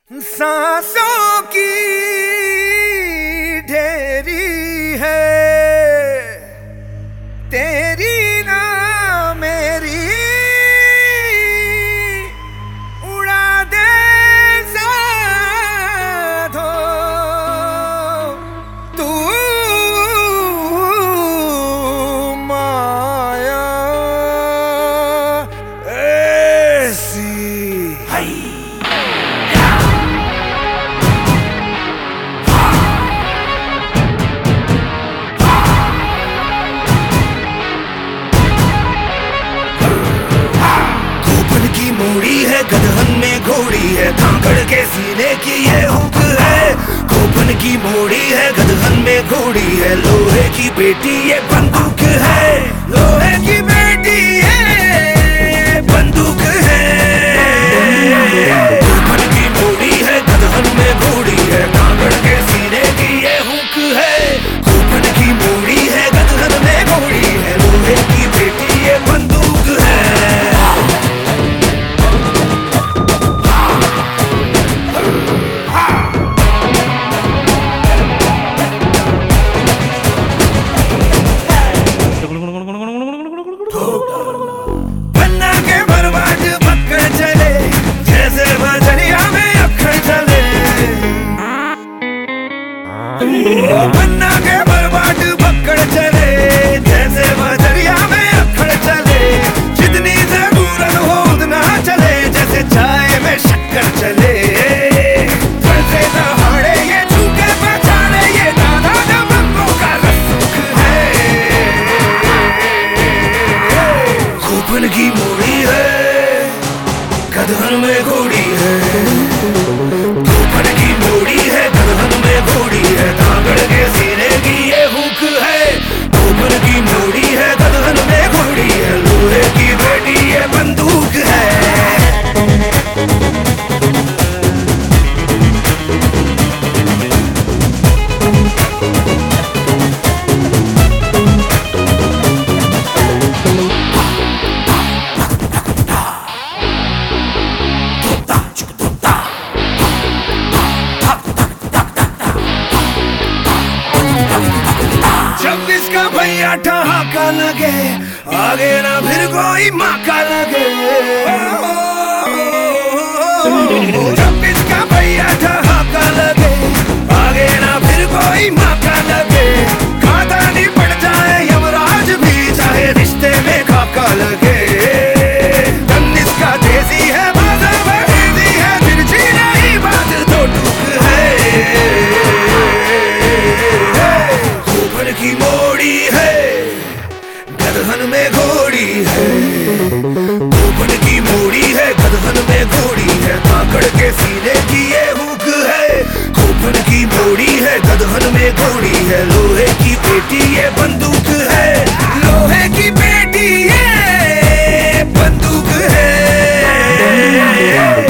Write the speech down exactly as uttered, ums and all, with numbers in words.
सांसों की ढेरी है तेरी ना मेरी, उड़ा दे साधो तू माया ऐसी। मोड़ी है गदहन में घोड़ी है, धाकड़ के सीने की ये हुक है। खोपन की मोड़ी है गदहन में घोड़ी है, लोहे की बेटी ये बंदूक है। लोहे की बेटी ये बंदूक है। खोपन की मोड़ी है गदहन में घोड़ी है, धाकड़ के सीने की ये हुक है। खोपन की मोड़ी है गदहन में घोड़ी है, लोहे की बेटी ये बंदूक है। बन्ना के बर्बाद पकड़ चले, जैसे बजरिया में अखड़ चले। बन्ना के बर्बाद पकड़ चले, जैसे बजरिया में अखड़ चले। जितनी जरूरत हो उतना चले, जैसे चाय में शक्कर चले। जैसे दहाड़े ये झूठे पहचाने, ये दादा दबंगों का रसूख है। खोपन की मोड़ी है गदहन में घोड़ी है। खोपन की मोड़ी है गदहन में घोड़ी है, धाकड़ के सीने की ये हुक है। खोपन की मोड़ी है गदहन में घोड़ी है, लोहे की बेटी ये बंदूक है। जब इसका भैया ठहाका लगे, आगे ना फिर कोई माका लगे। जब इसका भैया ठहाका लगे, आगे ना फिर कोई माका लगे। खाता नहीं पड़ जाए यमराज भी, चाहे रिश्ते में खाका लगे। धन इसका देसी है, बाजा बहेदी है, तिरछी नहीं बात तो टूक है। खोपन की मोड़ी है गदहन में घोड़ी है। खोपन की मोड़ी है गदहन में घोड़ी है, धाकड़ के सीने की ये हुक है। खोपन की मोड़ी है गदहन में घोड़ी है, लोहे की बेटी ये बंदूक है। लोहे की बेटी ये बंदूक है।